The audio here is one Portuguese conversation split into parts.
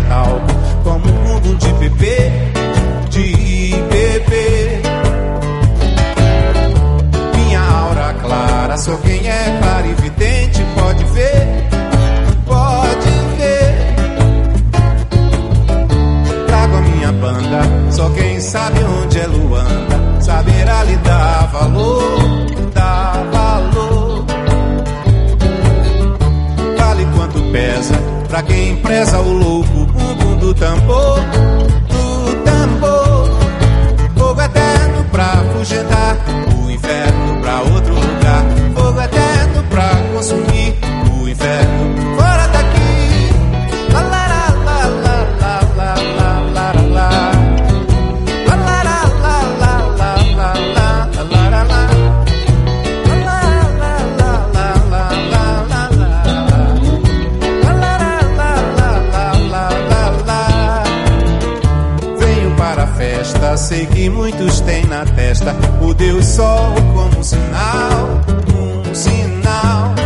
talco, como um bumbum de bebê, de bebê. Minha aura clara, só quem é clarividente pode ver, pode ver. Trago a minha banda, só quem sabe onde é Luanda saberá lhe dar valor, dar valor. Vale quanto pesa pra quem preza o louco bumbum do tambor, do tambor. Fogo eterno pra afugentar o inferno pra outro lugar. Fogo eterno pra consumir o inferno fora daqui. La la la la la la la la la la. La la la la la la la la la la la. La la la la la la la la la. La la la la la la la. Venho para a festa, sei que muitos têm na testa o Deus Sol como um sinal, um sinal.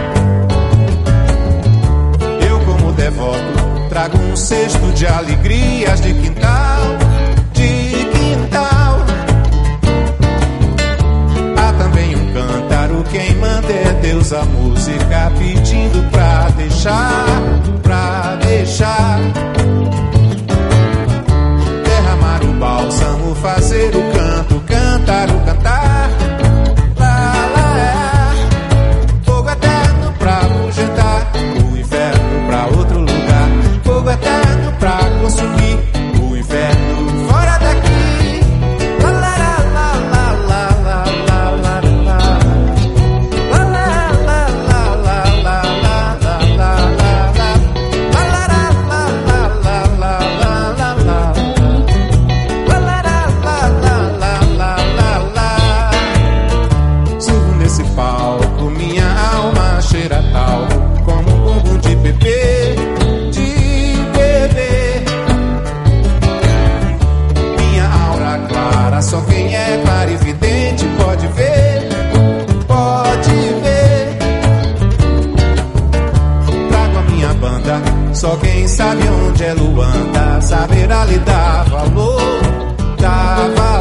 Eu como devoto trago um cesto de alegrias de quintal, de quintal. Há também um cântaro, quem manda é Deus, a música pedindo pra deixar, pra deixar. Derramar o bálsamo, fazer o canto, cantar o cantar. Lá, lá, é. Fogo eterno pra afugentar o inferno pra outro lugar. Fogo eterno pra consumir o inferno fora daqui. Lá, lá, lá, lá, lá, lá, lá, lá, lá. Lá, lá, lá, lá, lá, lá, lá, lá, lá, lá. Lá, lá, lá, lá, lá, lá, lá, lá. Subo nesse palco, minha alma cheira talco, como um bumbum de bebê, de bebê. Minha aura clara, só quem é clarividente pode ver, pode ver. Trago a minha banda, só quem sabe onde é Luanda saberá lhe dar valor, dar valor.